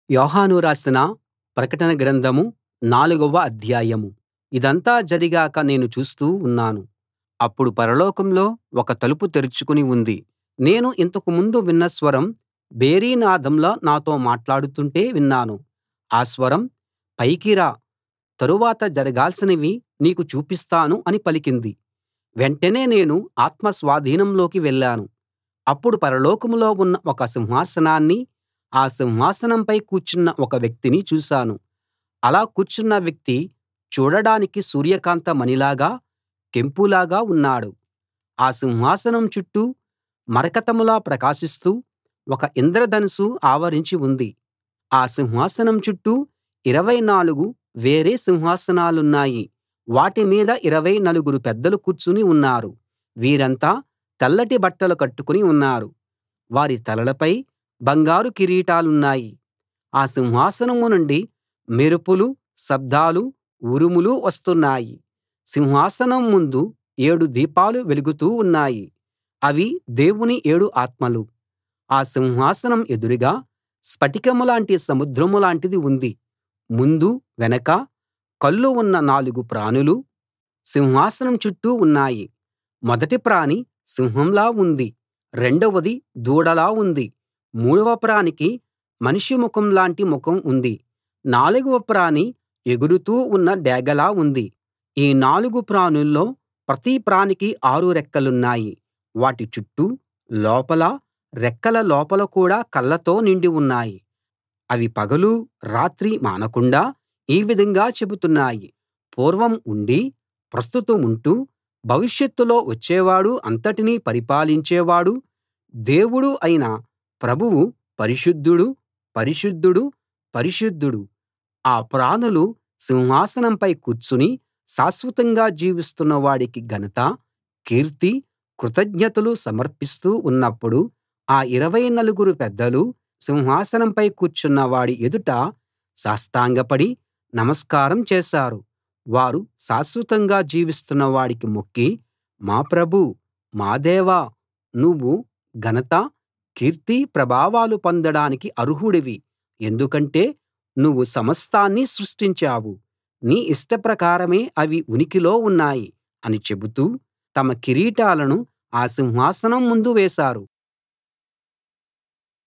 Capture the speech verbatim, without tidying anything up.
యోహాను రాసిన ప్రకటన గ్రంథం నాలుగవ అధ్యాయం. ఇదంతా జరిగాక నేను చూస్తూ ఉన్నాను. అప్పుడు పరలోకంలో ఒక తలుపు తెరుచుకుని ఉంది. నేను ఇంతకు ముందు విన్న స్వరం భేరీ నాదంలా నాతో మాట్లాడుతుంటే విన్నాను. ఆ స్వరం, పైకి రా, తరువాత జరగాల్సినవి నీకు చూపిస్తాను అని పలికింది. వెంటనే నేను ఆత్మ స్వాధీనంలోకి వెళ్ళాను. అప్పుడు పరలోకంలో ఉన్న ఒక సింహాసనాన్నీ, ఆ సింహాసనంపై కూర్చున్న ఒక వ్యక్తినీ చూశాను. అలా కూర్చున్న వ్యక్తి చూడడానికి సూర్యకాంత మణిలాగా, కెంపులాగా ఉన్నాడు. ఆ సింహాసనం చుట్టూ మరకతంలా ప్రకాశిస్తూ ఒక ఇంద్రధనుస్సు ఆవరించి ఉంది. ఆ సింహాసనం చుట్టూ ఇరవై నాలుగు వేరే సింహాసనాలున్నాయి. వాటి మీద ఇరవై నలుగురు పెద్దలు కూర్చుని ఉన్నారు. వీరంతా తెల్లటి బట్టలు కట్టుకుని ఉన్నారు. వారి తలలపై బంగారు కిరీటాలున్నాయి. ఆ సింహాసనం నుండి మెరుపులు, శబ్దాలు, ఉరుములు వస్తున్నాయి. సింహాసనం ముందు ఏడు దీపాలు వెలుగుతూ ఉన్నాయి. అవి దేవుని ఏడు ఆత్మలు. ఆ సింహాసనం ఎదురుగా స్ఫటికం లాంటి సముద్రం లాంటిది ఉంది. ముందు వెనకా కళ్ళు ఉన్న నాలుగు ప్రాణులు సింహాసనం చుట్టూ ఉన్నాయి. మొదటి ప్రాణి సింహంలా ఉంది. రెండవది దూడలా ఉంది. మూడవ ప్రాణికి మనిషి ముఖం లాంటి ముఖం ఉంది. నాలుగవ ప్రాణి ఎగురుతూ ఉన్న డేగలా ఉంది. ఈ నాలుగు ప్రాణుల్లో ప్రతి ప్రాణికి ఆరు రెక్కలున్నాయి. వాటి చుట్టూ, లోపలా, రెక్కల లోపల కూడా కళ్ళతో నిండి ఉన్నాయి. అవి పగలూ రాత్రీ మానకుండా ఈ విధంగా చెబుతున్నాయి: పూర్వం ఉండి, ప్రస్తుతముంటూ, భవిష్యత్తులో వచ్చేవాడు, అంతటినీ పరిపాలించేవాడు, దేవుడు అయిన ప్రభువు పరిశుద్ధుడు, పరిశుద్ధుడు, పరిశుద్ధుడు. ఆ ప్రాణులు సింహాసనంపై కూర్చుని శాశ్వతంగా జీవిస్తున్న వాడికి ఘనత, కీర్తి, కృతజ్ఞతలు సమర్పిస్తూ ఉన్నప్పుడు ఆ ఇరవై నలుగురు పెద్దలూ సింహాసనంపై కూర్చున్న వాడి ఎదుట సాష్టాంగపడి నమస్కారం చేశారు. వారు శాశ్వతంగా జీవిస్తున్న వాడికి మొక్కి, మా ప్రభూ, మా దేవా, నువ్వు ఘనత, కీర్తి, ప్రభావాలు పొందడానికి అర్హుడివి. ఎందుకంటే నువ్వు సమస్తాన్నీ సృష్టించావు. నీ ఇష్టప్రకారమే అవి ఉనికిలో ఉన్నాయి అని చెబుతూ తమ కిరీటాలను ఆ సింహాసనం ముందు వేశారు.